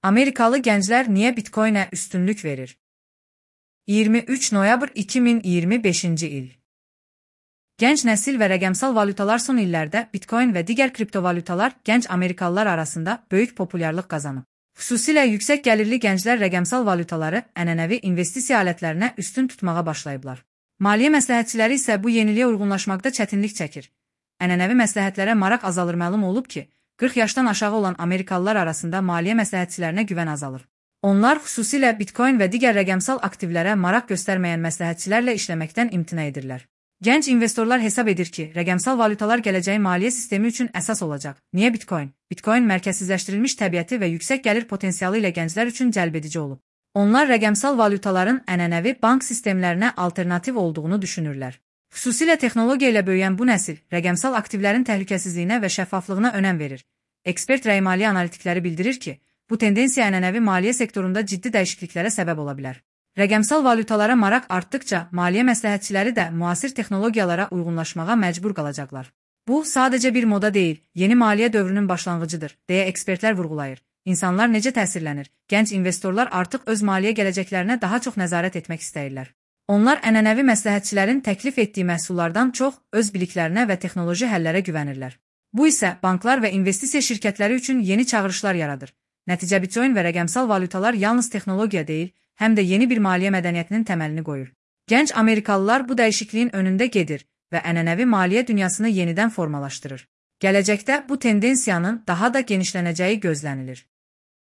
Amerikalı gənclər niyə Bitcoinə üstünlük verir? 23 noyabr 2025-ci il. Gənc nəsil və rəqəmsal valyutalar son illərdə Bitcoin və digər kriptovalyutalar gənc Amerikalılar arasında böyük populyarlıq qazanıb. Xüsusilə yüksək gəlirli gənclər rəqəmsal valyutaları ənənəvi investisiya alətlərinə üstün tutmağa başlayıblar. Maliyyə məsləhətçiləri isə bu yeniliyə uyğunlaşmaqda çətinlik çəkir. Ənənəvi məsləhətlərə maraq azalır. Məlum olub ki, 40 yaşdan aşağı olan Amerikalılar arasında maliyyə məsləhətçilərinə güvən azalır. Onlar xüsusilə Bitcoin və digər rəqəmsal aktivlərə maraq göstərməyən məsləhətçilərlə işləməkdən imtina edirlər. Gənc investorlar hesab edir ki, rəqəmsal valyutalar gələcəyin maliyyə sistemi üçün əsas olacaq. Niyə Bitcoin? Bitcoin mərkəzsizləşdirilmiş təbiəti və yüksək gəlir potensialı ilə gənclər üçün cəlbedici olub. Onlar rəqəmsal valyutaların ənənəvi bank sistemlərinə alternativ olduğunu düşünürlər. Xüsusilə texnologiya ilə böyüyən bu nəsil rəqəmsal aktivlərin təhlükəsizliyinə və şəffaflığına önəm verir. Ekspert rəy maliyyə analitikləri bildirir ki, bu tendensiya ənənəvi maliyyə sektorunda ciddi dəyişikliklərə səbəb ola bilər. Rəqəmsal valyutalara maraq artdıqca maliyyə məsləhətçiləri də müasir texnologiyalara uyğunlaşmağa məcbur qalacaqlar. Bu, sadəcə bir moda deyil, yeni maliyyə dövrünün başlanğıcıdır, deyə ekspertlər vurğulayır. İnsanlar necə təsirlənir? Gənc investorlar artıq öz maliyyə gələcəklərinə daha çox nəzarət etmək istəyirlər. Onlar ənənəvi məsləhətçilərin təklif etdiyi məhsullardan çox öz biliklərinə və texnoloji həllərə güvənirlər. Bu isə banklar və investisiya şirkətləri üçün yeni çağırışlar yaradır. Nəticə Bitcoin və rəqəmsal valyutalar yalnız texnologiya deyil, həm də yeni bir maliyyə mədəniyyətinin təməlini qoyur. Gənc Amerikalılar bu dəyişikliyin önündə gedir və ənənəvi maliyyə dünyasını yenidən formalaşdırır. Gələcəkdə bu tendensiyanın daha da genişlənəcəyi gözlənilir.